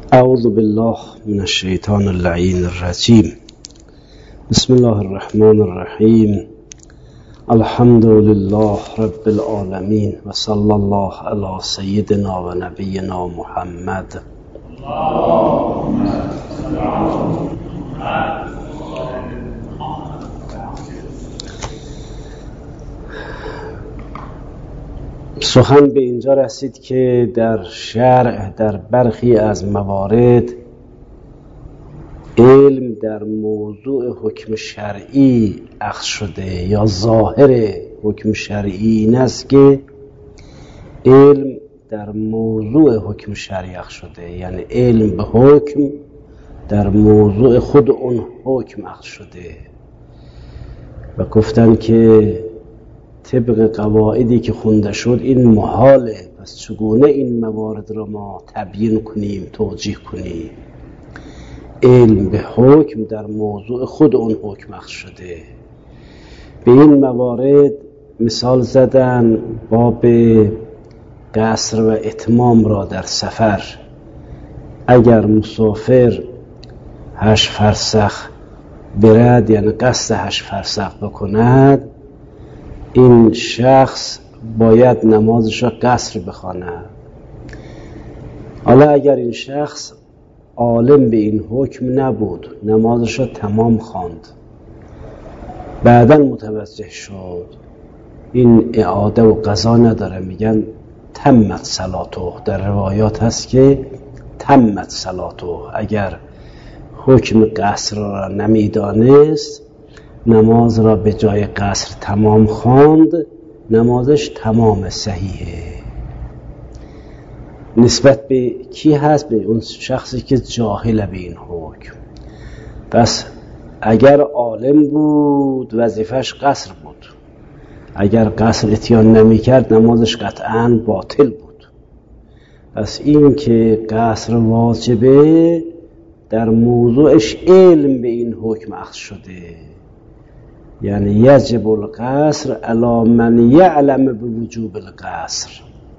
اعوذ بالله من الشیطان اللعین الرجیم. بسم الله الرحمن الرحیم. الحمد لله رب العالمین و صلی الله علی سیدنا و نبینا محمد. سخن به اینجا رسید که در شرع در برخی از موارد علم در موضوع حکم شرعی اخذ شده یا ظاهر حکم شرعی این است که علم در موضوع حکم شرعی اخذ شده، یعنی علم به حکم در موضوع خود اون حکم اخذ شده و گفتن که طبق قواعدی که خونده شد این محاله، پس چگونه این موارد را ما تبیین کنیم، توجیه کنیم؟ علم به حکم در موضوع خود اون حکم اخذ شده. به این موارد مثال زدن باب قصر و اتمام را در سفر. اگر مسافر 8 فرسخ برد، یعنی قصد 8 فرسخ بکند، این شخص باید نمازش را قصر بخواند. حالا اگر این شخص عالم به این حکم نبود، نمازش را تمام خواند، بعداً متوجه شد این اعاده و قضا نداره، میگن تمت صلاته. در روایات هست که تمت صلاته. اگر حکم قصر را نمیدانست، نماز را به جای قصر تمام خواند، نمازش تمام صحیحه. نسبت به کی هست؟ به اون شخصی که جاهل به این حکم. پس اگر عالم بود وظیفش قصر بود، اگر قصر اتیان نمی کرد نمازش قطعاً باطل بود. پس این که قصر واجبه در موضوعش علم به این حکم اخذ شده، یعنی یجب القصر علی من یعلم بوجوب القصر،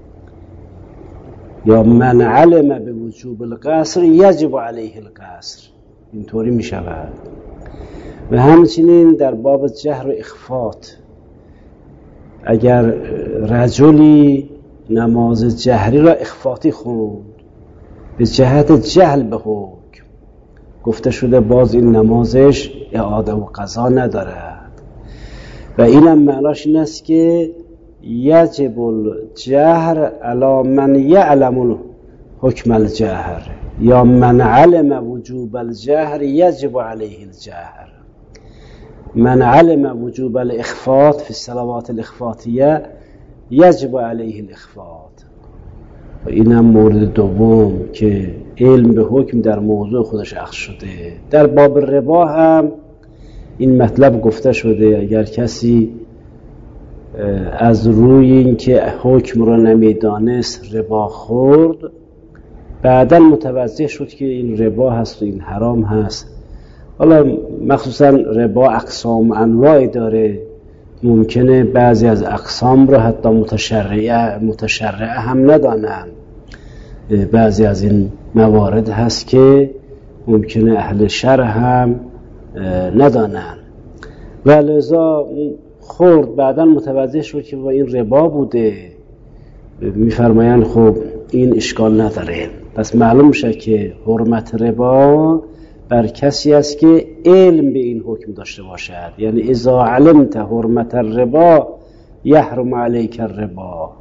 یا من علم بوجوب القصر یجب علیه القصر. اینطوری می شود. و همچنین در باب جهر و اخفات، اگر رجلی نماز جهری را اخفاتی خوند به جهت جهل به حکم، گفته شده باز این نمازش اعاده و قضا ندارد. و اینم معناش این است که یجب الجهر علی من یعلم حکم الجهر، یا من علم وجوب الجهر یجب علیه الجهر. من علم وجوب الاخفات فی الصلوات الاخفاتیه یجب علیه الاخفات. و اینم مورد دوم که علم به حکم در موضوع خودش اخذ شده. در باب ربا هم این مطلب گفته شده. اگر کسی از روی اینکه حکم را نمیدانست ربا خورد، بعداً متوجه شد که این ربا هست و این حرام هست. حالا مخصوصاً ربا اقسام انواع داره، ممکنه بعضی از اقسام را حتی متشرعه هم ندانن. بعضی از این موارد هست که ممکنه اهل شرع هم ندانن و لذا خورد، بعداً متوجه شد که با این ربا بوده. میفرمایند خب این اشکال نداره. پس معلوم میشه که حرمت ربا بر کسی است که علم به این حکم داشته باشد، یعنی اذا علمت حرمت الربا یحرم علیک الربا.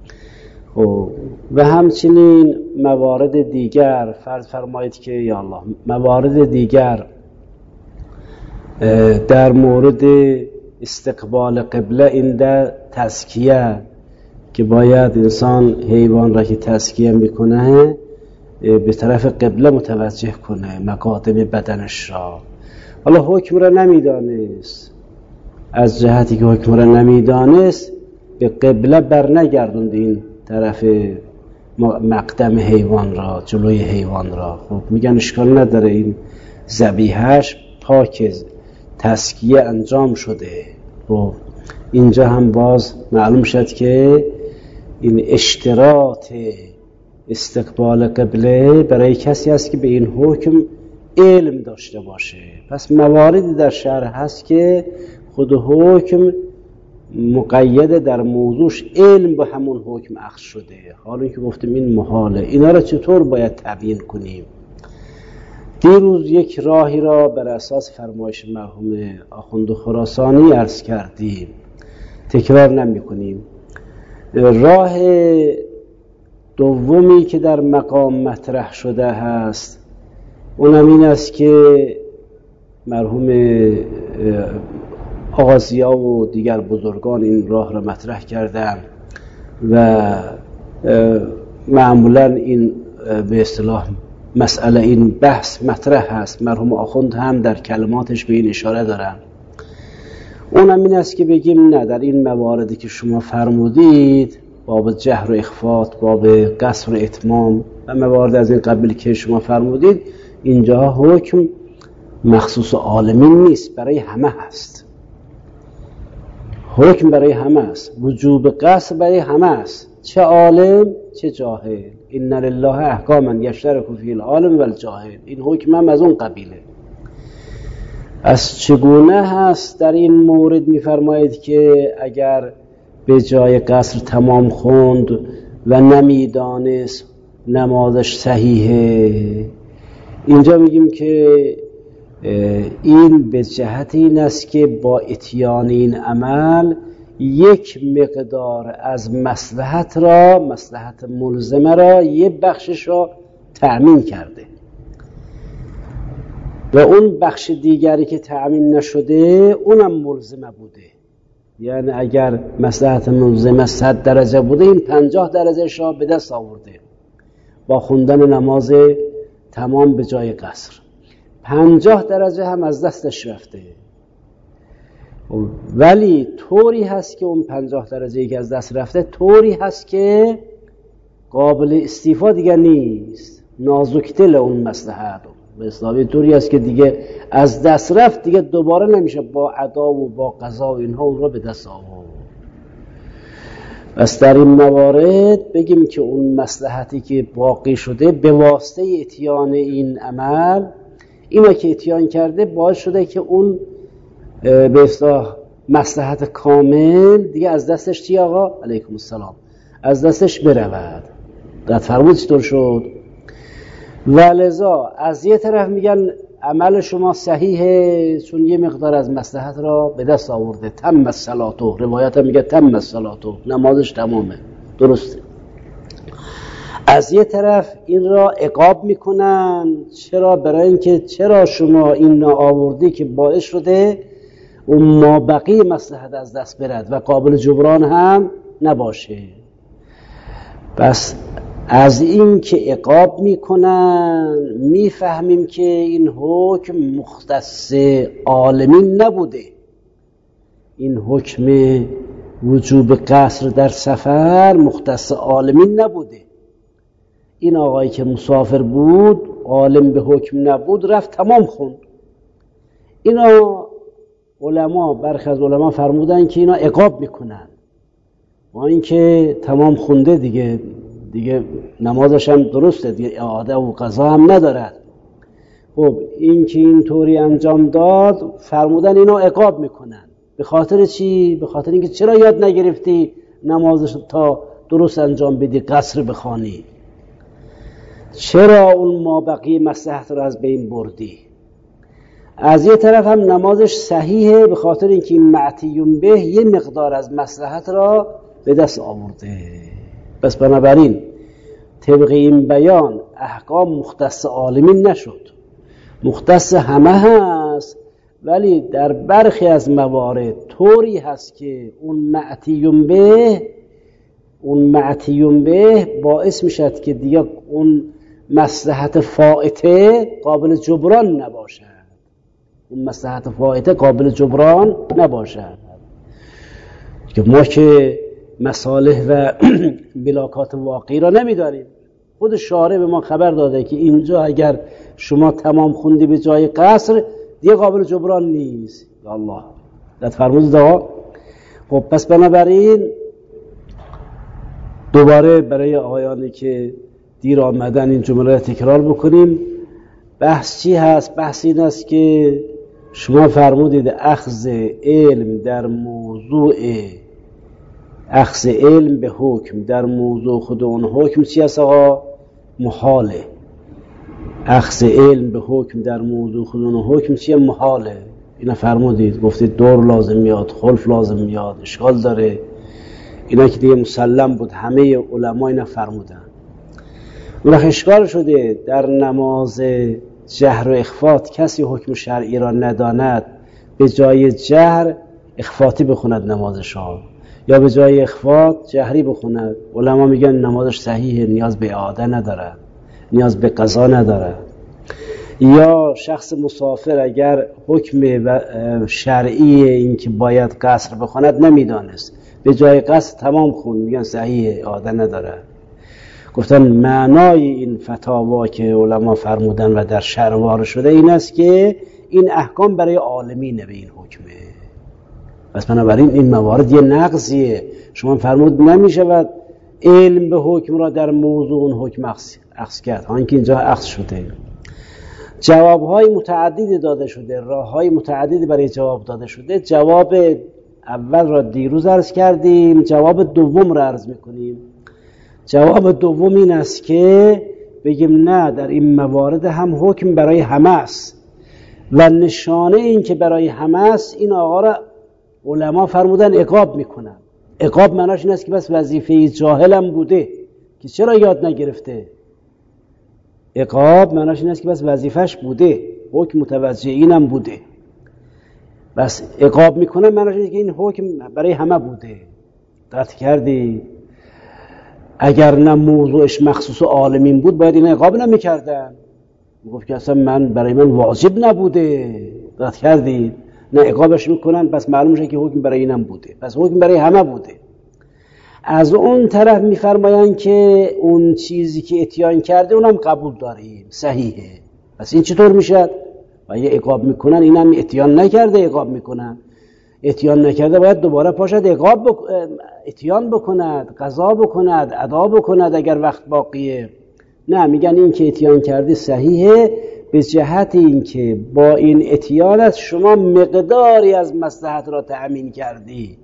و همچنین موارد دیگر، فرض فرمایید که یا الله موارد دیگر در مورد استقبال قبله عند تزکیه، که باید انسان حیوان را که تزکیه میکنه به طرف قبله متوجه کنه، مقادم بدنش را. حالا حکم را نمیدانست، از جهتی که حکم را نمیدانست به قبله برنگردوند این طرف مقدم حیوان را، جلوی حیوان را. خب میگن اشکال نداره، این ذبیحه‌اش پاک، تزکیه انجام شده. خب اینجا هم باز معلوم شد که این اشتراط استقبال قبله برای کسی است که به این حکم علم داشته باشه. پس مواردی در شرع هست که خود حکم مقید در موضوعش علم به همون حکم اخذ شده. حالا که گفتیم این محاله، اینا را چطور باید تبیین کنیم؟ دیروز یک راهی را بر اساس فرمایش مرحوم آخوند خراسانی عرض کردیم، تکرار نمی کنیم. راه دومی که در مقام مطرح شده هست اونم این است که مرحوم آقا ضیا و دیگر بزرگان این راه را مطرح کردن و معمولا این به اصطلاح مسئله این بحث مطرح هست. مرحوم آخوند هم در کلماتش به این اشاره دارن. اونم این است که بگیم نه، در این مواردی که شما فرمودید، باب جهر و اخفات، باب قصر و اتمام و موارد از این قبیل که شما فرمودید، اینجا حکم مخصوص عالمین نیست، برای همه هست. حکم برای همه است، وجوب قصر برای همه است، چه عالم چه جاهل. ان لله احکاما یشترک فیها العالم والجاهل. این حکم هم از اون قبیله. از چگونه هست در این مورد میفرمایید که اگر به جای قصر تمام خوند و نمیدانست نمازش صحیحه؟ اینجا میگیم که این به جهت این است که با اتیان این عمل یک مقدار از مصلحت ملزمه را یه بخشش را تأمین کرده و اون بخش دیگری که تأمین نشده اونم ملزمه بوده. یعنی اگر مصلحت ملزمه 100 درجه بوده، این 50 درجه را به دست آورده با خوندن نماز تمام به جای قصر. 50 درجه هم از دستش رفته، ولی طوری هست که اون 50 درجه که از دست رفته طوری هست که قابل استیفا دیگه نیست، نازک‌دل اون مصلحت به اصطلاح طوری هست که دیگه از دست رفت، دیگه دوباره نمیشه با ادا و با قضا و اینها اون رو به دست آورد. پس در این موارد بگیم که اون مصلحتی که باقی شده به واسطه اتیان این عمل، اینا که اتیان کرده باعث شده که اون به اصطلاح مصلحت کامل دیگه از دستش چی آقا؟ علیکم السلام، از دستش برود. قد فرمود چطور شد؟ ولذا از یه طرف میگن عمل شما صحیحه چون یه مقدار از مصلحت را به دست آورده، تم الصلاة، روایت هم میگه تم الصلاة، نمازش تمامه، درسته. از یه طرف این را عقاب میکنن. چرا؟ برای اینکه چرا شما این آوردی که باعث شده اون مابقی مصلحت از دست برد و قابل جبران هم نباشه. پس از این که عقاب میکنن میفهمیم که این حکم مختص عالمین نبوده. این حکم وجوب قصر در سفر مختص عالمین نبوده. این آقایی که مسافر بود، عالم به حکم نبود، رفت تمام خوند. اینا علما، برخی از علما فرمودن که اینا عقاب میکنن، با اینکه تمام خونده دیگه نمازش هم درسته، دیگه اعاده و قضا هم ندارد. خب این که این طوری انجام داد، فرمودن اینا عقاب میکنن. به خاطر چی؟ به خاطر اینکه چرا یاد نگرفتی نمازش تا درست انجام بدی، قصر بخوانی؟ چرا اون مابقی مصلحت رو از بین بردی؟ از یه طرف هم نمازش صحیحه به خاطر اینکه این معتیون به یه مقدار از مصلحت را به دست آورده. پس بنابراین طبق این بیان احکام مختص عالمین نشد، مختص همه هست، ولی در برخی از موارد طوری هست که اون معتیون به باعث میشد که دیگه اون مصلحت فائته قابل جبران نباشد. اون مصلحت فائته قابل جبران نباشد که ما که مصالح و ملاکات واقعی را نمیداریم. خود شارع به ما خبر داده که اینجا اگر شما تمام خوندی به جای قصر دیگه قابل جبران نیست. الله داد فرمود آقا. خب پس بنابراین دوباره برای آقایانی که دیر آمدن این جمله را تکرار بکنیم. بحث چی هست؟ بحث این است که شما فرمودید اخذ علم در موضوع اخذ علم به حکم در موضوع خود اون حکم چی هست آقا؟ محاله. اخذ علم به حکم در موضوع خود اون حکم چیه؟ محاله. اینا فرمودید، گفتید دور لازم میاد، خلف لازم میاد، اشکال داره. اینا که دیگه مسلم بود، همه علما اینا فرمودن. اون اشکال شده در نماز جهر و اخفات کسی حکم شرعی را نداند به جای جهر اخفاتی بخوند نمازشان، یا به جای اخفات جهری بخوند. علما میگن نمازش صحیحه، نیاز به اعاده نداره، نیاز به قضا نداره. یا شخص مسافر اگر حکم شرعی این که باید قصر بخوند نمیدانست، به جای قصر تمام خون، میگن صحیحه، اعاده نداره. گفتن معنای این فتاوا که علما فرمودن و در شرع وارد شده این است که این احکام برای عالمینه به این حکمه. پس بنابراین این موارد یه نقضیه. شما فرمود نمیشود علم به حکم را در موضوع اون حکم اخذ کرد، ها اینکه اینجا اخذ شده. جوابهای متعددی داده شده، راههای متعددی برای جواب داده شده. جواب اول را دیروز عرض کردیم، جواب دوم را عرض میکنیم. جواب دوم این است که بگیم نه، در این موارد هم حکم برای همه است و نشانه این که برای همه است این آقا را علما فرمودن عقاب میکنن. عقاب معناش این است که بس وظیفه جاهلم بوده که چرا یاد نگرفته. عقاب معناش این است که بس وظیفش بوده، حکم متوجه اینم بوده، بس عقاب میکنن. معناش این است که این حکم برای همه بوده. دقت کردی؟ اگر نه موضوعش مخصوص عالمین بود باید این عقاب نمیکردن، میگفت که اصلا برای من واجب نبوده. دقت کردی؟ نه، عقابش میکنن، پس معلوم میشه که حکم برای اینم بوده، پس حکم برای همه بوده. از اون طرف میفرمایند که اون چیزی که اتیان کرده اونم قبول داریم، صحیحه. پس این چطور میشد؟ و یه عقاب میکنن، اینم اتیان نکرده عقاب میکنن. اتیان نکرده باید دوباره پاشد اتیان بکند، قضا بکند، ادا بکند اگر وقت باقیه. نه، میگن این که اتیان کرده صحیحه به جهت این که با این اتیانت شما مقداری از مصلحت را تأمین کردی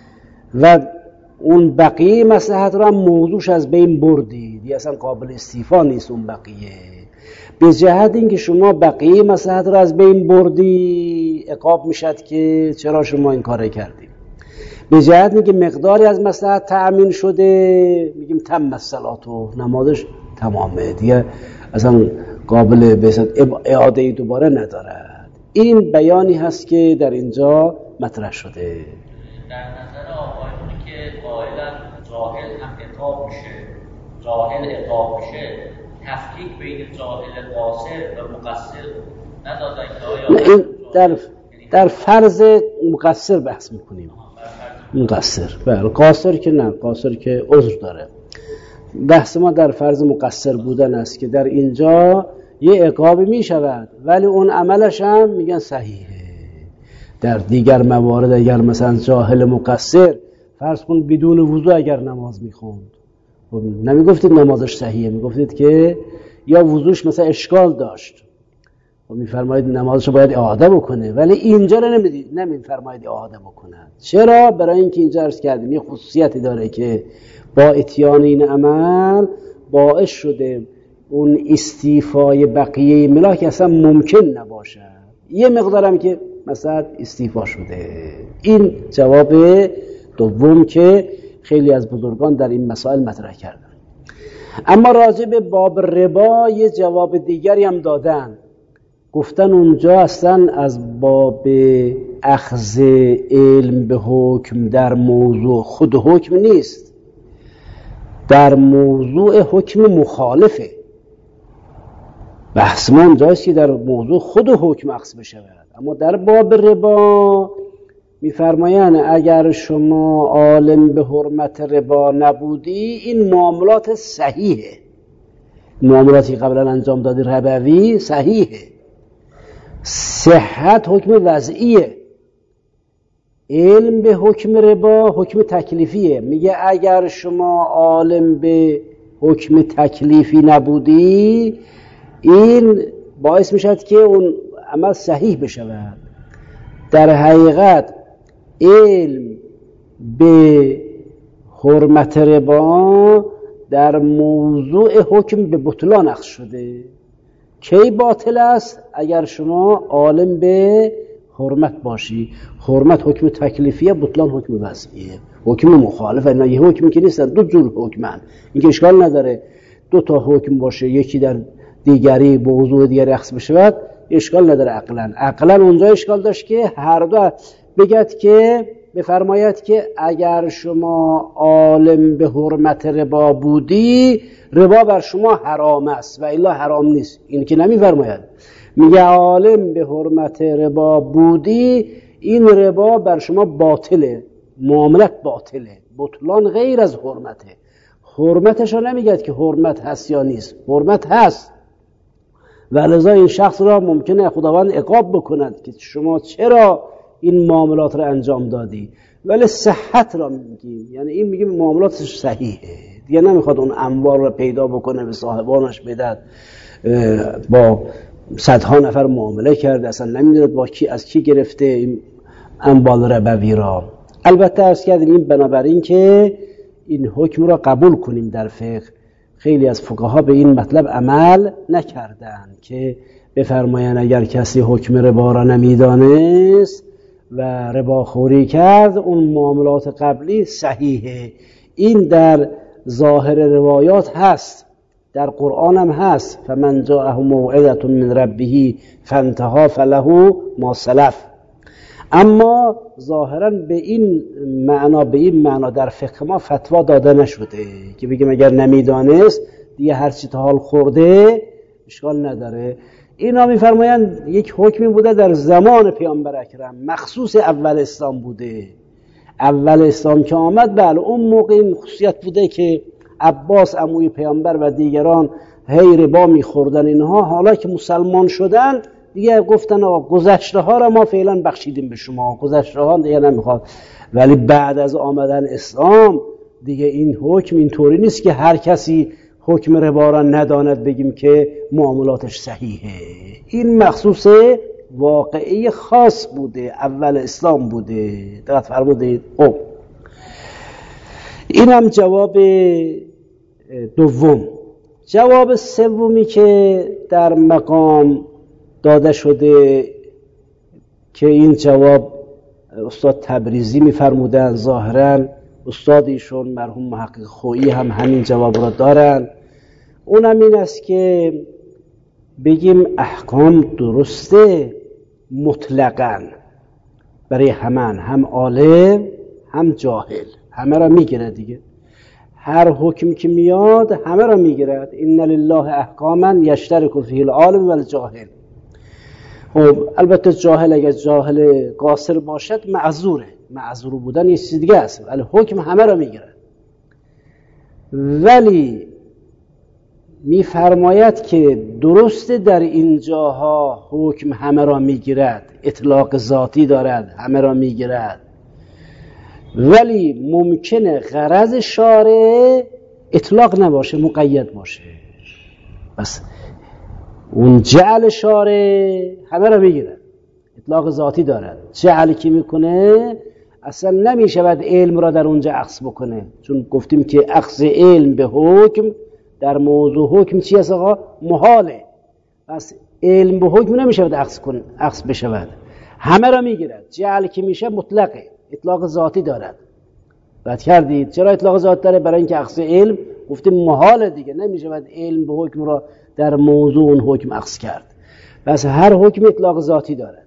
و اون بقیه مصلحت را هم موضوعش از بین بردی، دیگه اصلا قابل استیفا نیست اون بقیه. به جهت این که شما بقیه مصلحت را از بین بردی عقاب میشد که چرا شما این کار کردی. به جهت این که مقداری از مصلحت تأمین شده میگیم تم الصلات و نمازش تمامه، دیگه اصلا قابل به اعاده دوباره ندارد. این بیانی هست که در اینجا مطرح شده. در نظر آقایونی که قائلن جاهل هم عقاب میشه، جاهل عقاب میشه، تفکیک بین جاهل قاصر و مقصر ندادن که آیا این در فرض مقصر بحث میکنیم. مقصر، بله، قاصر که نه، قاصر که عذر داره. بحث ما در فرض مقصر بودن است که در اینجا یه عقابی می شود ولی اون عملش هم میگن صحیحه. در دیگر موارد اگر مثلا جاهل مقصر فرض کن بدون وضو اگر نماز میخوند، نمیگفتید نمازش صحیحه، میگفتید که یا وضوش مثلا اشکال داشت، میفرمایید نمازش رو باید اعاده بکنه، ولی اینجا رو نمیفرمایید اعاده بکنه. چرا؟ برای اینکه اینجا عرض کردیم یه خصوصیتی داره که با اتیان این عمل باعث شده اون استیفای بقیه ملاک اصلا ممکن نباشه، یه مقدارم که مثلا استیفا شده. این جواب دوم که خیلی از بزرگان در این مسائل مطرح کردن. اما راجع به باب ربا یه جواب دیگری هم دادن، گفتن اونجا اصلا از باب اخذ علم به حکم در موضوع خود حکم نیست، در موضوع حکم مخالفه. بحث ما اونجاست که در موضوع خود حکم اخذ بشود. اما در باب ربا میفرمایند اگر شما عالم به حرمت ربا نبودی این معاملات صحیحه، معاملاتی قبلا انجام دادی ربوی صحیحه، صحت حکم وضعیه، علم به حکم ربا حکم تکلیفیه. میگه اگر شما عالم به حکم تکلیفی نبودی، این باعث میشد که اون عمل صحیح بشود. در حقیقت علم به حرمت ربا در موضوع حکم به بطلان اخذ شده. کی باطل است؟ اگر شما عالم به حرمت باشی. حرمت حکم تکلیفیه، بطلان حکم وضعیه، حکم مخالف. اینا یه حکمی که نیستن، دو جور حکمن. این که اشکال نداره دو تا حکم باشه، یکی در دیگری به موضوع دیگری اخذ بشود، اشکال نداره. عقلا اونجا اشکال داشت که هر دو بگد که بفرماید که اگر شما عالم به حرمت ربا بودی، ربا بر شما حرام است و الا حرام نیست. این که نمیفرماید، میگه عالم به حرمت ربا بودی، این ربا بر شما باطله، معاملت باطله. بطلان غیر از حرمته. حرمتش رو نمیگه که حرمت هست یا نیست، حرمت هست و لذا این شخص را ممکنه خداوند عقاب بکند که شما چرا این معاملات را انجام دادی. ولی صحت را میگیم، یعنی این میگیم معاملاتش صحیحه، دیگه نمیخواد اون اموال را پیدا بکنه به صاحبانش بدهد. با صدها نفر معامله کرده، اصلا نمیدوند با کی از کی گرفته این اموال ربوی را. البته عرض کردیم این بنابراین که این حکم را قبول کنیم در فقه، خیلی از فقها به این مطلب عمل نکردند که بفرمایند اگر کسی حکم ربا را نمیدانست و رباخوری کرد، اون معاملات قبلی صحیحه. این در ظاهر روایات هست، در قرآن هم هست. فمن جاءه موعظة من ربه فانتهى فله ما سلف. اما ظاهرا به این معنا در فقه ما فتوا داده نشده که بگیم اگر نمیدانست دیگه هر چی تا حال خورده اشکال نداره. اینا میفرمایند یک حکمی بوده در زمان پیامبر اکرم، مخصوص اول اسلام بوده. اول اسلام که آمد، بله اون موقع این خصوصیت بوده که عباس عموی پیامبر و دیگران هی ربا میخوردن اینها. حالا که مسلمان شدن دیگه گفتن آقا گذشته ها را ما فعلا بخشیدیم به شما، گذشته ها دیگه نمیخواد. ولی بعد از آمدن اسلام دیگه این حکم اینطوری نیست که هر کسی حکم ربا را نداند بگیم که معاملاتش صحیحه. این مخصوص واقعی خاص بوده، اول اسلام بوده. دقت فرمودید؟ خب این هم جواب دوم. جواب سومی که در مقام داده شده که این جواب استاد تبریزی میفرمودن، ظاهرا استاد ایشون مرحوم محقق خویی هم همین جواب را دارن. اونم این است که بگیم احکام درسته مطلقاً برای همان، هم عالم هم جاهل، همه را میگیره دیگه. هر حکمی که میاد همه را میگیرد. ان لله احکاما یشترک فیه العالم والجاهل. خب البته جاهل اگر جاهل قاصر باشد معذوره، معذور بودن یه چیز دیگه است، ولی حکم همه را میگیرد. ولی میفرماید که درسته در این جاها حکم همه را میگیرد، اطلاق ذاتی دارد، همه را میگیرد، ولی ممکنه غرض شارع اطلاق نباشه، مقید باشه. بس اون جعل شارع همه را میگیرد، اطلاق ذاتی دارد. جعل که میکنه اصلا نمیشود علم را در اونجا اخذ بکنه، چون گفتیم که اخذ علم به حکم در موضوع حکم چی است آقا؟ محاله. پس علم به حکم نمیشود اخذ بشود، همه را میگیرد. جعل که میشه مطلقه، اطلاق ذاتی دارد. بعد کردید چرا اطلاق ذاتی داره؟ برای اینکه اخذ علم گفتیم محاله دیگه، نمیشود علم به حکم را در موضوع اون حکم اخذ کرد. پس هر حکم اطلاق ذاتی دارد،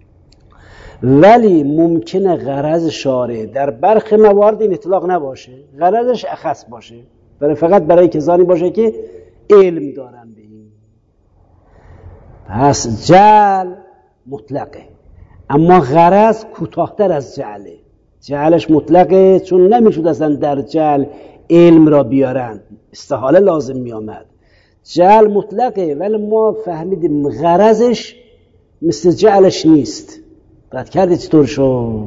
ولی ممکنه غرض شارع در برخی موارد این اطلاق نباشه، غرضش اخص باشه، فقط برای کسانی باشه که علم دارن به این. پس جعل مطلقه، اما غرض کوتاه‌تر از جعله. جعلش مطلقه چون نمیشود اصلا در جعل علم را بیارن، استحاله لازم میامد. جعل مطلقه ولی ما فهمیدیم غرضش مثل جعلش نیست. بعد کردی چطور شد؟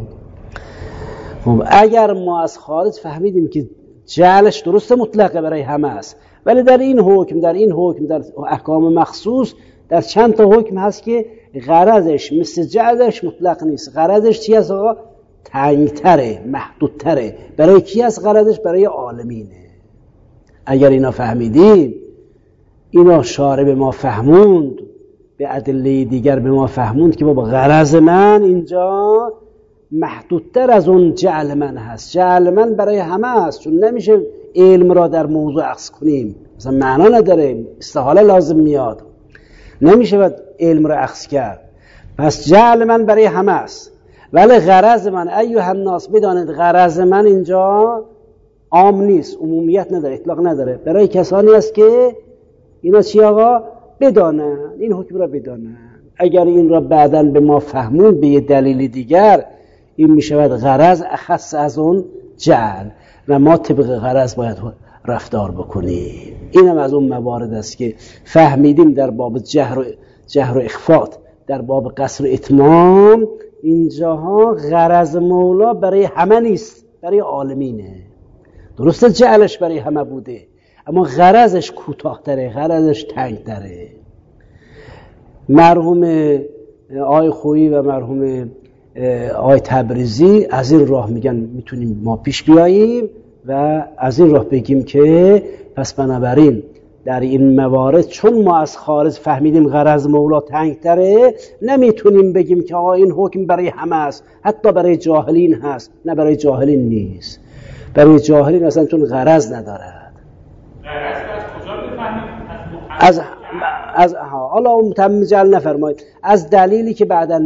خب اگر ما از خارج فهمیدیم که جعلش درست مطلقه برای همه است، ولی در این حکم در احکام مخصوص در چند تا حکم هست که غرضش مثل جعلش مطلق نیست. غرضش چی است آقا؟ تنگتره، محدودتره. برای کی است غرضش؟ برای عالمینه. اگر اینا فهمیدیم، اینا شارع به ما فهموند، به ادله دیگر به ما فهموند که بابا غرض من اینجا محدودتر از اون جعل من هست. جعل من برای همه هست، چون نمیشه علم را در موضوع عکس کنیم، مثلا معنا نداره، استحاله لازم میاد، نمیشه باید علم را عکس کرد. پس جعل من برای همه است، ولی غرض من ایها الناس، بدانید غرض من اینجا عام نیست، عمومیت نداره، اطلاق نداره، برای کسانی است که اینا چی آقا؟ بدانن، این حکم را بدانن. اگر این را بعداً به ما فهمون به یه دلیل دیگر، این میشود غرض اخص از اون جعل و ما طبق غرض باید رفتار بکنیم. اینم از اون موارد است که فهمیدیم در باب جهر و اخفات، در باب قصر و اتمام، اینجاها غرض مولا برای همه نیست، برای عالمینه. درسته جعلش برای همه بوده، اما غرضش کوتاه‌تره، غرضش تنگ‌تره. مرحوم آقای خویی و مرحوم آقای تبریزی از این راه میگن میتونیم ما پیش بیاییم و از این راه بگیم که پس بنابراین در این موارد چون ما از خارج فهمیدیم غرض مولا تنگ‌تره، نمیتونیم بگیم که آقا این حکم برای همه است، حتی برای جاهلین هست. نه، برای جاهلین نیست، برای جاهلین اصلا چون غرض ندارد. غرض از کجا بفهمیم؟ از حالا متمجل نفرمایید، از دلیلی که بعداً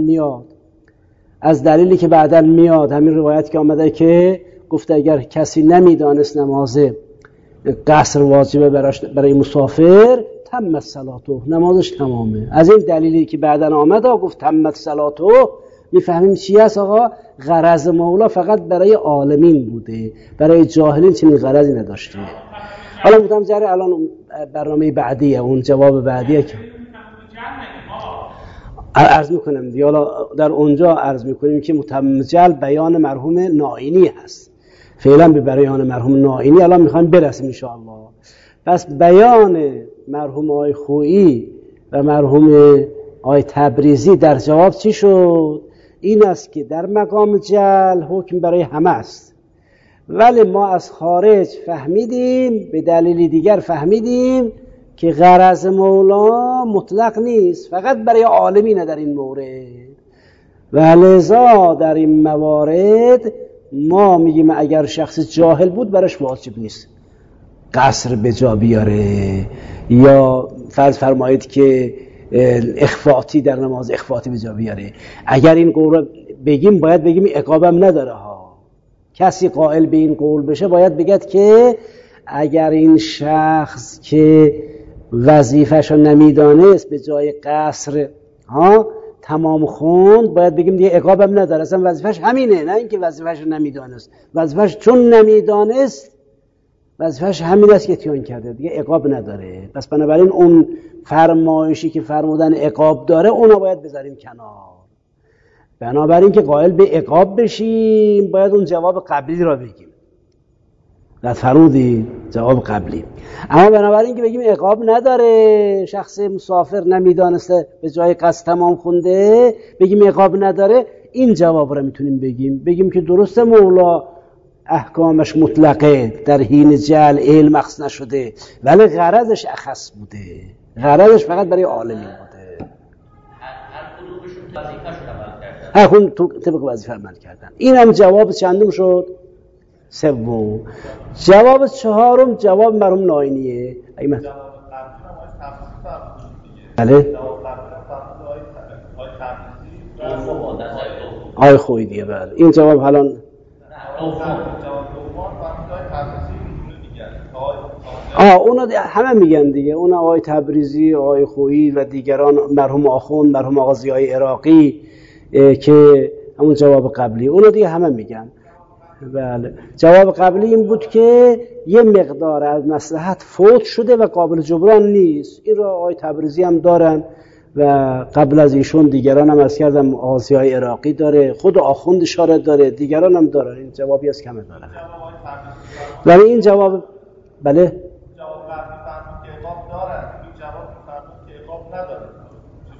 میاد، همین روایت که آمده که گفته اگر کسی نمیدانست نماز قصر واجبه برای مسافر، تمت صلاته، نمازش تمامه. از این دلیلی که بعداً آمده گفت تمت صلاته، میفهمیم چی است آقا؟ غرض مولا فقط برای عالمین بوده، برای جاهلین چنین غرضی نداشته. حالا متمجل الان برنامه بعدیه، اون جواب بعدیه که عرض میکنم دیگه. حالا در اونجا عرض میکنیم که متمجل بیان مرحوم نائینی هست، فعلا به بیان مرحوم نائینی الان میخوایم برسیم انشاءالله. پس بیان مرحوم آقای خویی و مرحوم آقای تبریزی در جواب چی شد؟ این است که در مقام جعل حکم برای همه است، ولی ما از خارج فهمیدیم، به دلیلی دیگر فهمیدیم که غرض مولا مطلق نیست، فقط برای عالمینه در این مورد. و لذا در این موارد ما میگیم اگر شخص جاهل بود برش واجب نیست قصر به جا بیاره، یا فرض فرمایید که اخفاتی در نماز اخفاتی به جا بیاره. اگر این قول بگیم باید بگیم عقابم نداره ها. کسی قائل به این قول بشه باید بگد که اگر این شخص که وظیفه‌شو نمیدانست به جای قصر تمام خوند، باید بگیم دیگه عقابم نداره، اصلا وظیفه‌ش همینه، نه اینکه وظیفه‌شو نمیدانست. وظیفه‌ش چون نمیدانست، وظیفه‌ش همین است که اتیان کرده، دیگه عقاب نداره. پس بنابراین اون فرمایشی که فرمودن عقاب داره اونو باید بذاریم کنار. بنابراین که قائل به عقاب بشیم باید اون جواب قبلی را بگیم. در فرودی جواب قبلی. اما بنابراین که بگیم عقاب نداره، شخص مسافر نمیدانسته به جای قصد تمام خونده، بگیم عقاب نداره، این جواب را میتونیم بگیم که درسته مولا احکامش مطلقه، در حین جعل علم اخذ نشده، ولی غرضش اخص بوده، غرضش فقط برای عالمی بوده. هر کدومشون وظیفه‌شون عمل کردن، هر کدوم طبق وظیفه عمل کردن. اینم جواب چندم شد؟ سوم. جواب چهارم جواب مرحوم نائینیه. ایمن بله آی خوی دیگه. بله این جواب الان اونا همه میگن دیگه، اونا آقای تبریزی، آقای خویی و دیگران، مرحوم آخوند، مرحوم آقا ضیای عراقی که همون جواب قبلی، اونا دیگه همه میگن. بله جواب قبلی این بود که یه مقدار از مصلحت فوت شده و قابل جبران نیست. این را آقای تبریزی هم دارن و قبل از ایشون دیگران هم از کردم، آقا ضیای عراقی داره، خود آخوند اشاره داره، دیگران هم دارن. این جوابی از کمه داره. ولی این جواب بله جواب قبلی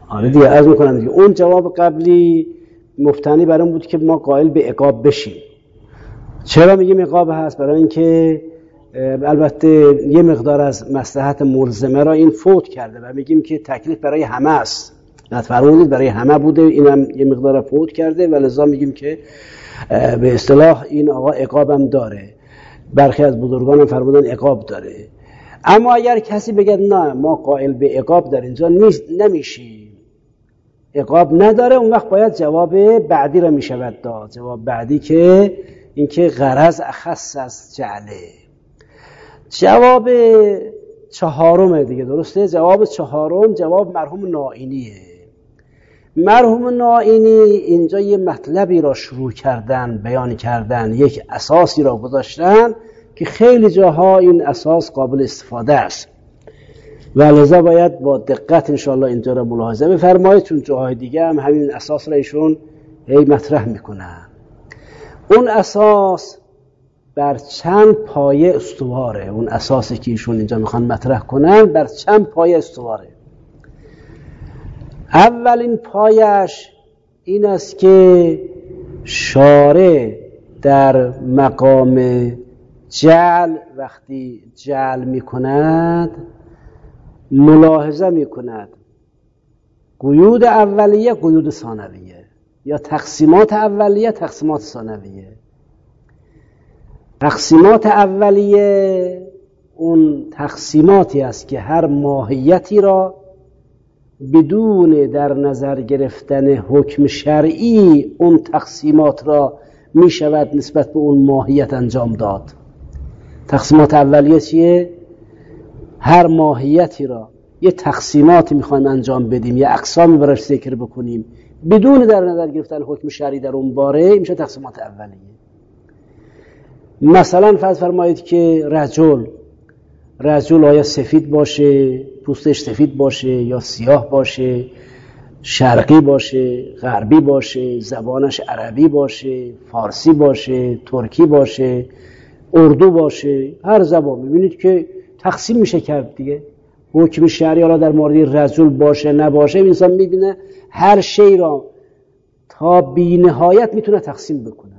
آره دیگه عرض میکنم دیگه اون جواب قبلی مفتنی بر اون بود که ما قائل به عقاب بشیم. چرا میگیم عقاب هست؟ برای اینکه البته یه مقدار از مصلحت ملزمه را این فوت کرده و میگیم که تکلیف برای همه است. فرمودید برای همه بوده، اینم یه مقدار فوت کرده و لذا میگیم که به اصطلاح این آقا عقابم داره. برخی از بزرگان فرمودن عقاب داره. اما اگر کسی بگه نه ما قائل به عقاب در اینجا نمیشیم، عقاب نداره، اون وقت باید جواب بعدی را میشود داد. جواب بعدی که اینکه غرض اخص از جعله. جواب چهارم دیگه، درسته؟ جواب چهارم جواب مرحوم نائینیه. مرحوم نائینی اینجا یه مطلبی را شروع کردن، بیان کردن، یک اساسی را گذاشتن که خیلی جاها این اساس قابل استفاده است و لذا باید با دقت انشاءالله اینجا را ملاحظه بفرمایید، چون جاهای دیگه هم همین اساس را ایشون هی مطرح میکنن. اون اساس بر چند پایه استواره. اون اساسی که ایشون اینجا میخوان مطرح کنن بر چند پایه استواره. اولین پایش این است که شارع در مقام جعل وقتی جعل میکند ملاحظه میکند قیود اولیه قیود ثانویه، یا تقسیمات اولیه تقسیمات ثانویه. تقسیمات اولیه اون تقسیماتی است که هر ماهیتی را بدون در نظر گرفتن حکم شرعی اون تقسیمات را می شود نسبت به اون ماهیت انجام داد. تقسیمات اولیه چیه؟ هر ماهیتی را یه تقسیماتی میخوایم انجام بدیم، یه اقسامی براش ذکر بکنیم بدون در نظر گرفتن حکم شرعی در اون باره، میشه تقسیمات اولیه. مثلا فرض فرمایید که رجل آیا سفید باشه، پوستش سفید باشه، یا سیاه باشه، شرقی باشه، غربی باشه، زبانش عربی باشه، فارسی باشه، ترکی باشه، اردو باشه، هر زبان. میبینید که تقسیم میشه کرد دیگه. حکم شرعی را در مورد رجل باشه نباشه انسان میبینه هر شی را تا بی نهایت میتونه تقسیم بکنه.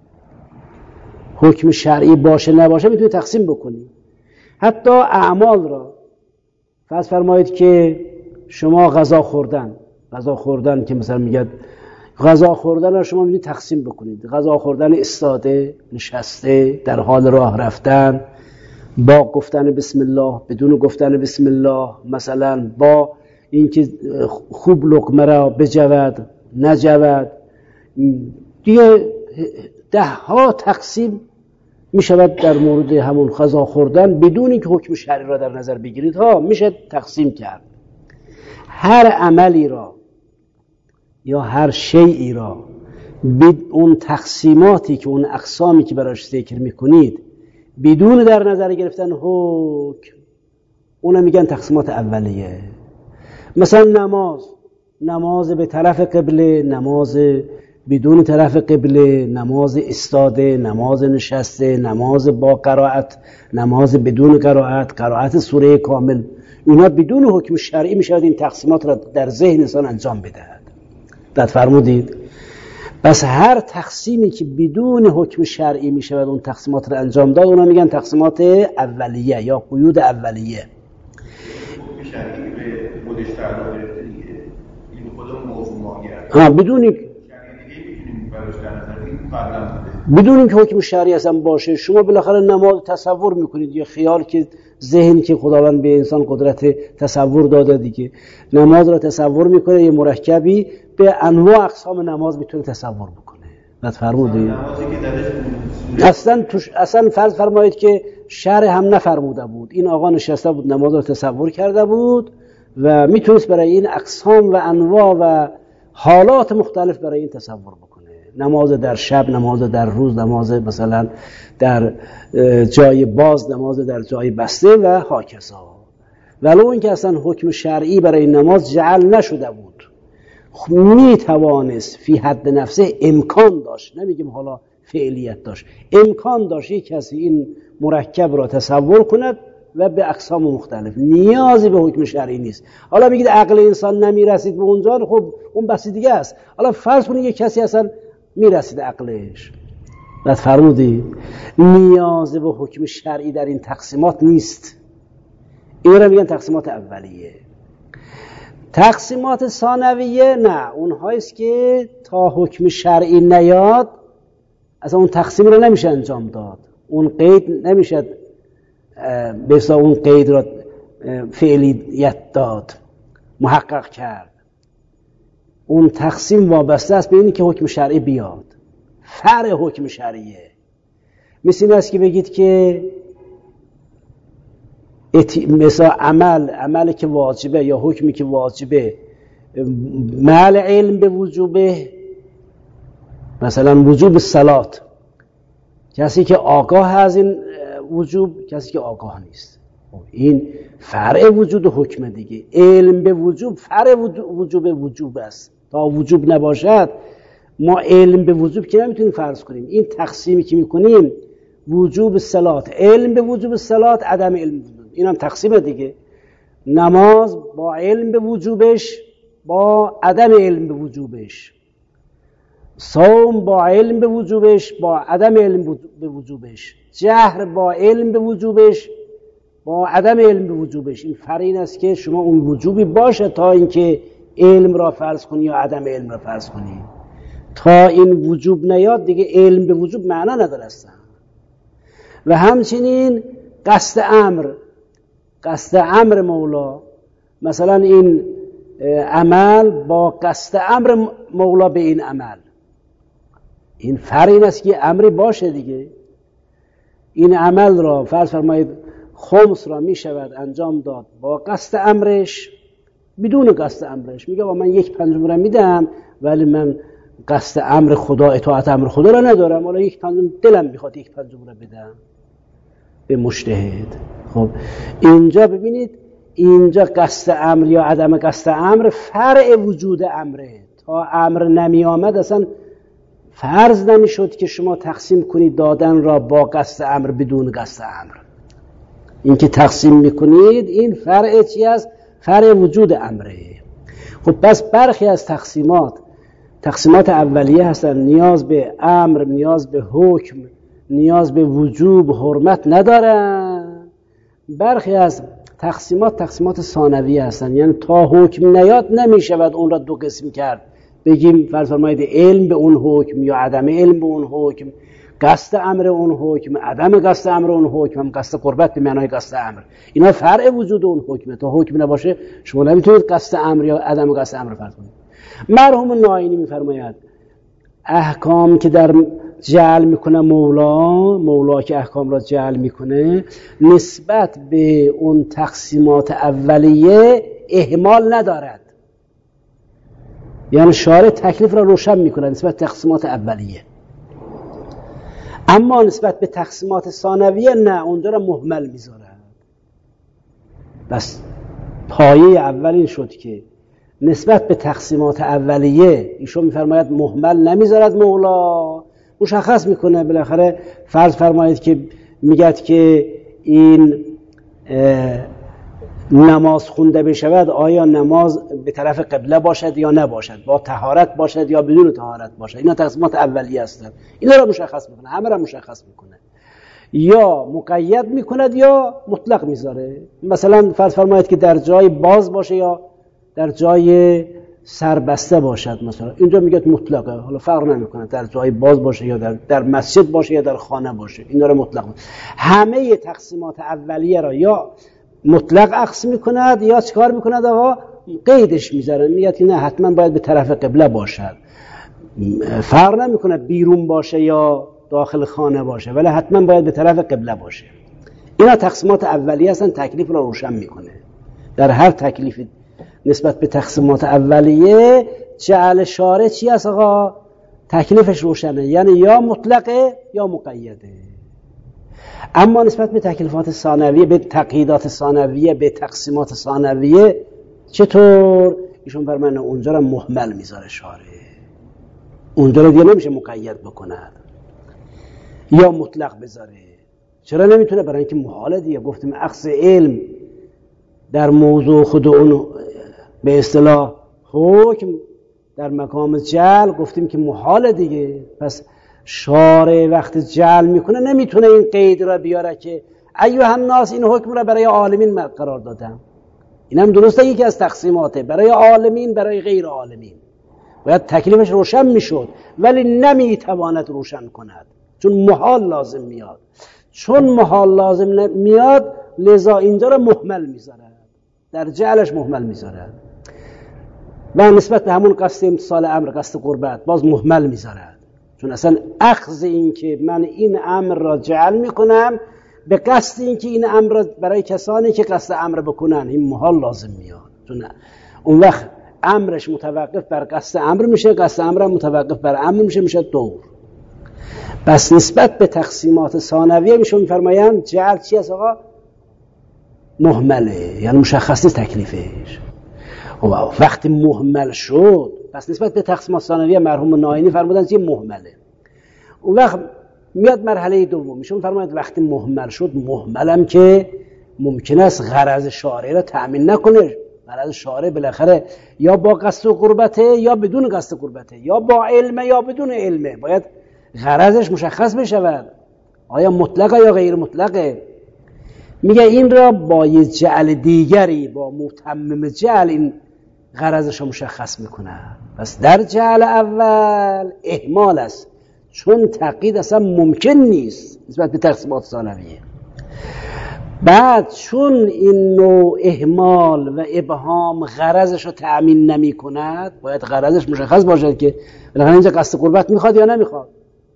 حکم شرعی باشه نباشه میتونه تقسیم بکنی. حتی اعمال را فرض فرمایید که شما غذا خوردن که مثلا میگه غذا خوردن را شما میتونید تقسیم بکنید. غذا خوردن ایستاده، نشسته، در حال راه رفتن، با گفتن بسم الله، بدون گفتن بسم الله، مثلا با اینکه خوب لقمه را بجود نجود، دیگه ده ها تقسیم می شود در مورد همون غذا خوردن بدون اینکه حکم شرعی را در نظر بگیرید میشه تقسیم کرد. هر عملی را یا هر شیئی را اون تقسیماتی که اون اقسامی که براش ذکر میکنید بدون در نظر گرفتن حکم، اونا میگن تقسیمات اولیه. مثلا نماز به طرف قبله، نماز بدون طرف قبله، نماز ایستاده، نماز نشسته، نماز با قرائت، نماز بدون قرائت سوره کامل، اینا بدون حکم شرعی میشود این تقسیمات را در ذهن انسان انجام بدهد. دقت فرمودید؟ بس هر تقسیمی که بدون حکم شرعی میشود اون تقسیمات را انجام داد، اونا میگن تقسیمات اولیه یا قیود اولیه. حکم شرعی به خودش تعلق گرفته دیگه، این خودمون موضوع ماهیت بدون اینکه حکم شرعی اصلا باشه. شما بالاخره نماز تصور میکنید، یه خیال که ذهن که خداوند به انسان قدرت تصور داده دیگه، نماز را تصور میکنه، یه مرکبی به انواع اقسام نماز میتونه تصور بکنه. نفرمودید؟ اصلا فرض فرمایید که شرع هم نفرموده بود، این آقا نشسته بود نماز را تصور کرده بود و میتونست برای این اقسام و انواع و حالات مختلف برای این تصور بکنه. نماز در شب، نماز در روز، نماز مثلا در جای باز، نماز در جای بسته و هاکذا. ولو اینکه اصلا حکم شرعی برای نماز جعل نشده بود، می توانست فی حد نفسه، امکان داشت، نمیگیم حالا فعلیت داشت، امکان داشت یک کسی این مرکب را تصور کند و به اقسام مختلف، نیازی به حکم شرعی نیست. حالا بگید عقل انسان نمیرسید به اونجا، خب اون بحث دیگه است. حالا فرض کنید یک کسی اصلا میرسید عقلش، بعد فرمودی نیاز به حکم شرعی در این تقسیمات نیست. این رو میگن تقسیمات اولیه. تقسیمات ثانویه نه، اونهاییست که تا حکم شرعی نیاد اصلا اون تقسیم رو نمیشه انجام داد، اون قید نمیشه به اون قید را فعلیت داد، محقق کرد. اون تقسیم وابسته است به اینی که حکم شرعی بیاد، فرع حکم شرعیه. مثل این است که بگید که مثلا عملی که واجبه یا حکمی که واجبه مال علم به وجوبه، مثلا وجوب صلات، کسی که آگاه از این وجوب، کسی که آگاه نیست، این فرع وجود حکم دیگه. علم به وجوب فرع وجوب است. تا وجوب نباشد ما علم به وجوب که نمیتونیم فرض کنیم. این تقسیمی که میکنیم وجوب صلات، علم به وجوب صلات، عدم علم به وجوب، این هم تقسیم دیگه. نماز با علم به وجوبش با عدم علم به وجوبش، صوم با علم به وجوبش با عدم علم به وجوبش، جهر با علم به وجوبش با عدم علم به وجوبش. این فرق این است که شما اون وجوبی باشه تا اینکه علم را فرض کنی یا عدم علم را فرض کنی. تا این وجوب نیاد دیگه علم به وجوب معنا نداره اصلا. و همچنین قصد امر مولا، مثلا این عمل با قصد امر مولا به این عمل، این فرق این است که امری باشه دیگه. این عمل را فرض فرمایید خمس را می شود انجام داد با قصد امرش، بدون قصد امرش میگه من 1/5 را میدم ولی من قصد امر خدا، اطاعت امر خدا را ندارم، حالا 1/5 دلم میخواد 1/5 را بدم به مجتهد. خب اینجا ببینید، اینجا قصد امر یا عدم قصد امر فرع وجود امره. تا امر نمی آمد اصلا فرض نمیشد که شما تقسیم کنید دادن را با قصد امر بدون قصد امر. این که تقسیم میکنید این فرع چی است؟ فرع وجود امره. خب پس برخی از تقسیمات اولیه هستن، نیاز به امر، نیاز به حکم، نیاز به وجوب، حرمت ندارن. برخی از تقسیمات ثانویه هستن، یعنی تا حکم نیاد نمیشود اون را دو قسم کرد، بگیم فرض فرمایید علم به اون حکم یا عدم علم به اون حکم، قصد امر اون حکم، عدم قصد امر اون حکم، هم قصد قربت به معنای قصد امر. اینا فرع وجود اون حکمه. تا حکم نباشه شما نمیتونید قصد امر یا عدم قصد امر فرض کنید. مرحوم ناینی میفرماید احکام که در جعل میکنه مولا که احکام را جعل میکنه نسبت به اون تقسیمات اولیه اهمال ندارد. یعنی شارع تکلیف را روشن میکنه نسبت به تقسیمات اولیه، اما نسبت به تقسیمات ثانویه نه، اونجا را مهمل میذاره. بس پایه اول این شد که نسبت به تقسیمات اولیه ایشون میفرماید مهمل نمیذارد مولا، مشخص میکنه. بالاخره فرض فرمایید که میگد که این نماز خونده بشود، آیا نماز به طرف قبله باشد یا نباشد، با طهارت باشد یا بدون طهارت باشد. اینا تقسیمات اولیه هستند. اینا را مشخص میکنه، همه را مشخص میکنه. یا مقید میکند یا مطلق میذاره. مثلا فرض فرمایید که در جای باز باشه یا در جای سربسته باشد، مثلا اینجا میگه مطلقه، حالا فرق نمیکنه در جای باز باشه یا در مسجد باشه یا در خانه باشه، اینا رو مطلق میکنه. همه تقسیمات اولیه را یا مطلق عکس میکند یا چیکار میکند؟ آقا قیدش میذاره، میگه که نه حتما باید به طرف قبله باشد، فرق نمیکنه بیرون باشه یا داخل خانه باشه، ولی حتما باید به طرف قبله باشه. اینا تقسیمات اولیه هستن، تکلیف را روشن میکنه. در هر تکلیف نسبت به تقسیمات اولیه جعل شارع چی است آقا؟ تکلیفش روشنه، یعنی یا مطلقه یا مقیده. اما نسبت به تکلیفات ثانویه، به تقییدات ثانویه، به تقسیمات ثانویه چطور؟ ایشون فرمانه اونجا را مهمل میذاره شارع، اونجا را دیگه نمیشه مقید بکند یا مطلق بذاره. چرا نمیتونه؟ برای اینکه محاله دیگه. گفتیم اخذ علم در موضوع خود اون به اصطلاح حکم در مقام جعل گفتیم که محاله دیگه. پس شارع وقتی جعل میکنه نمیتونه این قید را بیاره که ایها الناس این حکم را برای عالمین قرار دادم. اینم درسته یکی از تقسیماته، برای عالمین برای غیر عالمین. باید تکلیفش روشن میشد ولی نمیتواند روشن کند چون محال لازم میاد. چون محال لازم میاد لذا اینجا را مهمل میذاره، در جعلش مهمل میذاره و نسبت به همون قصد امتصال امر، قصد قربت، باز مهمل میذاره. چون اصلا اخذ این که من این امر را جعل میکنم به قصد این که این امر را برای کسانی که قصد امر بکنن، این محال لازم میاد. چون اون وقت امرش متوقف بر قصد امر میشه، قصد امر متوقف بر امر میشه دور. بس نسبت به تقسیمات ثانویه میشه میفرمایند جعل چی است آقا؟ مهمله، یعنی مشخص نیست تکلیفش. وقتی مهمل شد پس نسبت به تقسیمات ثانویه مرحوم ناینی فرمودن چی؟ مهمله. اون وقت میاد مرحله دوم میشه فرماید وقتی مهمل شد، مهملم که ممکن است غرض شارع را تأمین نکنه. غرض شارع بالاخره یا با قصد قربته یا بدون قصد قربته، یا با علمه یا بدون علمه. باید غرضش مشخص بشود، آیا مطلقه یا غیر مطلقه. میگه این را با یه جعل دیگری، با متمم جعل، این غرضش رو مشخص میکنه. پس در جعل اول اهمال است، چون تقیید اصلا ممکن نیست نسبت به تقسیمات ثانویه. بعد چون این نوع اهمال و ابهام غرضش رو تأمین نمی کند، باید غرضش مشخص باشد که بالاخره اینجا قصد قربت میخواد یا نمیخواد،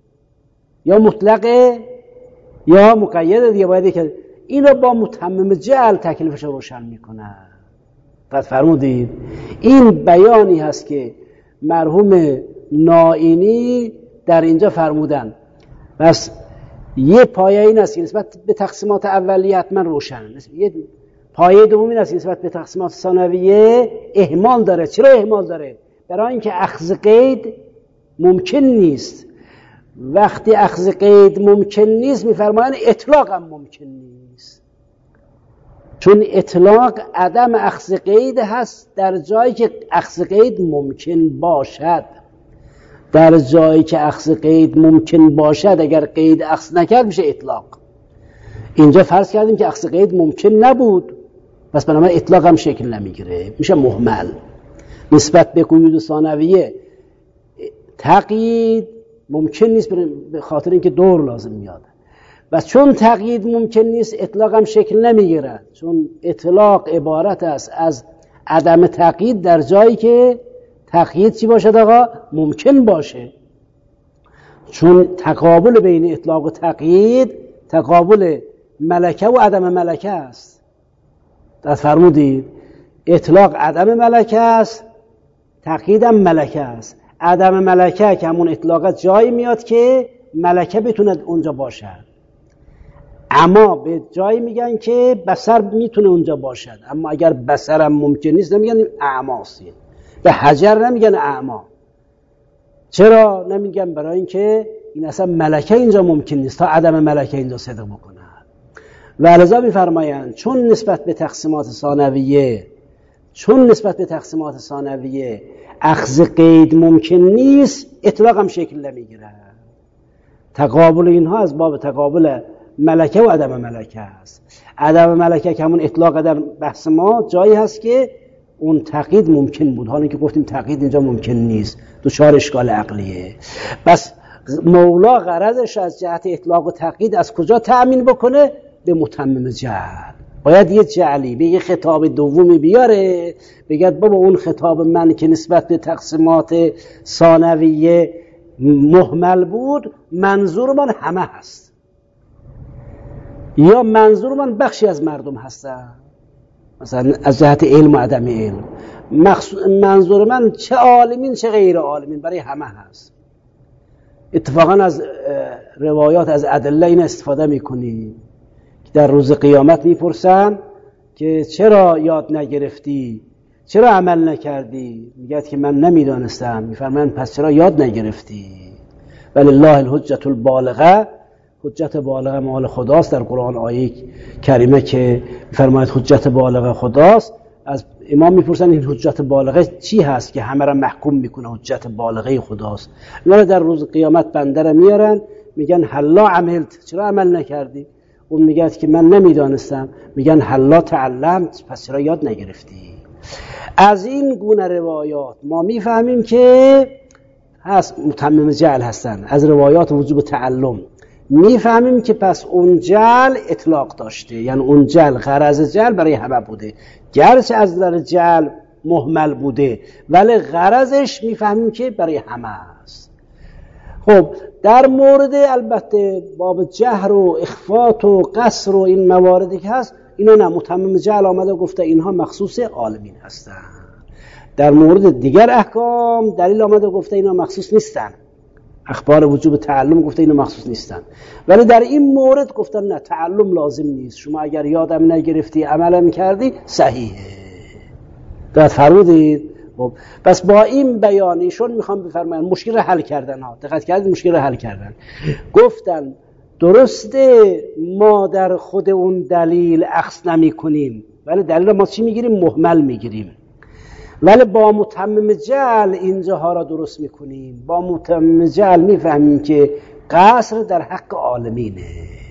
یا مطلقه یا مقیده دیگه. باید که این رو با متمم جعل تکلیفش رو روشن میکنه. قد فرمودید این بیانی هست که مرحوم نائینی در اینجا فرمودن. پس یه پایه این است که نسبت به تقسیمات اولیه حتما روشن، یه پایه دومی این است که نسبت به تقسیمات ثانویه اهمال داره. چرا اهمال داره؟ برای اینکه اخذ قید ممکن نیست. وقتی اخذ قید ممکن نیست میفرمایند اطلاق هم ممکن نیست، چون اطلاق عدم اخذ قید هست در جایی که اخذ قید ممکن باشد. در جایی که اخذ قید ممکن باشد اگر قید اخذ نکرد میشه اطلاق. اینجا فرض کردیم که اخذ قید ممکن نبود، پس بنابراین اطلاق هم شکل نمیگیره، میشه مهمل. نسبت به قیود ثانویه تقیید ممکن نیست به خاطر اینکه دور لازم میاد، و چون تقیید ممکن نیست اطلاق هم شکل نمیگیرد، چون اطلاق عبارت است از عدم تقیید در جایی که تقیید چی باشد آقا؟ ممکن باشه. چون تقابل بین اطلاق و تقیید تقابل ملکه و عدم ملکه است. دست فرمودید اطلاق عدم ملکه است، تقیید هم ملکه است. عدم ملکه که همون اطلاقات جایی میاد که ملکه بتونه اونجا باشد، اما به جایی میگن که بصر میتونه اونجا باشد. اما اگر بصرم ممکن نیست نمیگن اعماست. به حجر نمیگن اعما. چرا نمیگن؟ برای اینکه این اصلا ملکه اینجا ممکن نیست تا عدم ملکه اینجا صدق بکنه. و لذا میفرمایند چون نسبت به تقسیمات ثانویه اخذ قید ممکن نیست، اطلاق هم شکل نمیگیره. تقابل اینها از باب تقابل ملکه و عدم ملکه است. عدم ملکه که همون اطلاق در بحث ما جایی هست که اون تقیید ممکن بود، حالا که گفتیم تقیید اینجا ممکن نیست، دچار اشکال عقلیه. بس مولا غرضش از جهت اطلاق و تقیید از کجا تأمین بکنه؟ به متمم جعل. باید یه جعلی به یه خطاب دومی بیاره، بگید بابا اون خطاب من که نسبت به تقسیمات ثانویه مهمل بود، منظور من همه هست، یا منظور من بخشی از مردم هستن، مثلا از جهت علم و عدم علم. منظور من چه عالمین چه غیر عالمین، برای همه هست. اتفاقا از روایات از ادله این استفاده میکنی که در روز قیامت میپرسن که چرا یاد نگرفتی، چرا عمل نکردی؟ میگه که من نمیدانستم. میفرمایند پس چرا یاد نگرفتی؟ ولله الحجة البالغه، حجت بالغه مال خداست. در قرآن آیه کریمه که فرماید حجت بالغه خداست، از امام میپرسن این حجت بالغه چی هست که همه را محکوم میکنه حجت بالغه خداست؟ اینا در روز قیامت بنده را میارن میگن هلا عملت، چرا عمل نکردی؟ اون میگه که من نمیدانستم. میگن هلا تعلمت، پس چرا یاد نگرفتی؟ از این گونه روایات ما میفهمیم که هست متمم جعل هستن. از روایات وجوب تعلم میفهمیم که پس اون جعل اطلاق داشته، یعنی اون جعل غرض جعل برای همه بوده، گرچه از نظر جعل مهمل بوده ولی غرضش میفهمیم که برای همه است. خب در مورد البته باب جهر و اخفات و قصر و این مواردی که هست، اینا نه، متمم جعل آمده گفته اینها مخصوص عالمین هستن. در مورد دیگر احکام دلیل آمده گفته اینا مخصوص نیستن. اخبار وجوب تعلم گفته اینا مخصوص نیستن، ولی در این مورد گفتن نه، تعلم لازم نیست، شما اگر یادم نگرفتی عملم کردی صحیحه. دقت فرمودید؟ خب پس با این بیان ایشون میخوام بفرماین مشکل رو حل کردن ها. دقت کردید؟ مشکل رو حل کردن. گفتن درسته ما در خود اون دلیل اخذ نمی کنیم، ولی دلیل ما چی میگیریم؟ مهمل میگیریم. ولی با متمم جعل اینجاها را درست میکنیم. با متمم جعل میفهمیم که قصر در حق عالمینه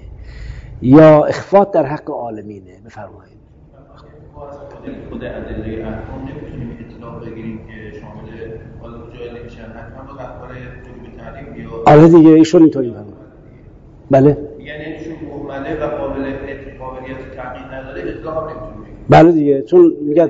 یا اخفات در حق عالمینه. بفرمایید. خود ادله احکام نمیتونیم اطلاق بگیریم که شامل حالا مجاهده میشن حتما با اخبار وجوب تعلیم یا آره دیگه ایشون اینطوری فرمود. بله یعنی ایشون مهمله و قابلیت تحقیق نداره، اطلاق هم نمیتونیم بگیریم. بله دیگه، چون میگه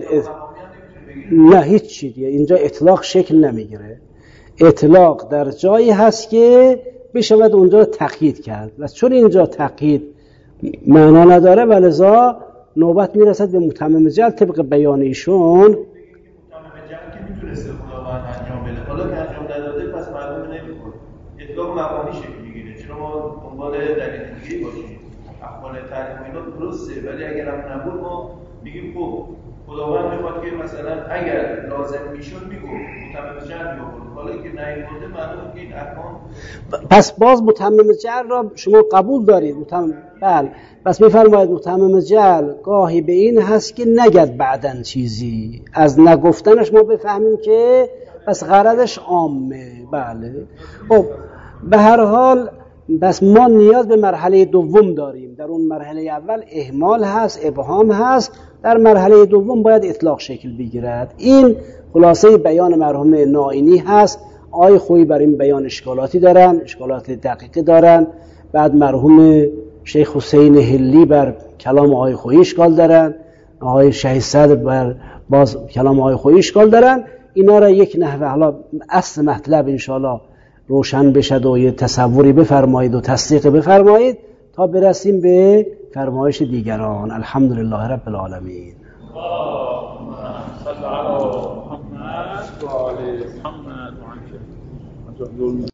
نه هیچ چی دیگه اینجا اطلاق شکل نمیگیره. اطلاق در جایی هست که بشود اونجا تقیید کرد و چون اینجا تقیید معنا نداره ولذا نوبت میرسد به متمم جعل طبق بیان ایشون. متمم جعل که میتونسته خداوند انجام بده، حالا که انجام نداده پس معلومه نمیکنه. اطلاق مقامی شکل میگیره. چرا ما دنبال دلیل دیگه باشیم؟ احوال تعلیم اینا درسته، ولی اگر هم نبود ما میگیم خب خداوند میخواد که مثلا اگر لازم میشد میگفت متمم جعل بیاورد، حالا که نیاورده معلومه که این احکام. پس باز متمم جعل را شما قبول دارید؟ بله. پس میفرماید متمم جعل گاهی به این هست که نگد بعدن چیزی، از نگفتنش ما بفهمیم که پس غرضش عامه. بله. خب به هر حال بس ما نیاز به مرحله دوم داریم. در اون مرحله اول اهمال هست، ابهام هست، در مرحله دوم باید اطلاق شکل بگیرد. این خلاصه بیان مرحوم نائینی هست. آقای خویی بر این بیان اشکالاتی دارن، اشکالات دقیقی دارن. بعد مرحوم شیخ حسین هلی بر کلام آقای خویی اشکال دارن، آقای شهید صدر بر باز کلام آقای خویی اشکال دارن. اینا را یک نحوه حالا اصل مطلب انشاءالله روشن بشد و یه تصوری بفرمایید و تصدیق بفرمایید تا برسیم به فرمایش دیگران. الحمدلله رب العالمین. اللهم صل علی محمد و آل محمد و